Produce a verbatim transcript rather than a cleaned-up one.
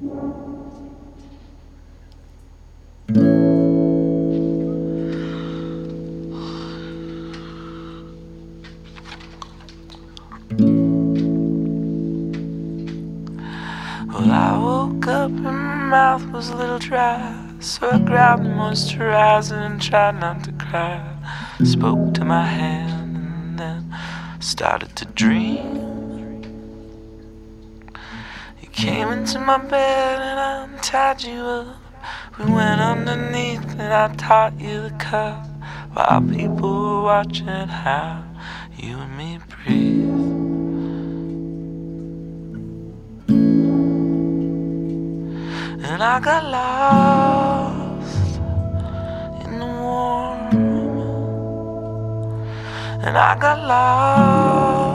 Well, I woke up and my mouth was a little dry, so I grabbed the moisturizer and tried not to cry. Spoke to my hand and then started to dream. You came into my bed and I untied you up. We went underneath and I taught you the cup, while people were watching how you and me breathe. And I got lost in the warm, and I got lost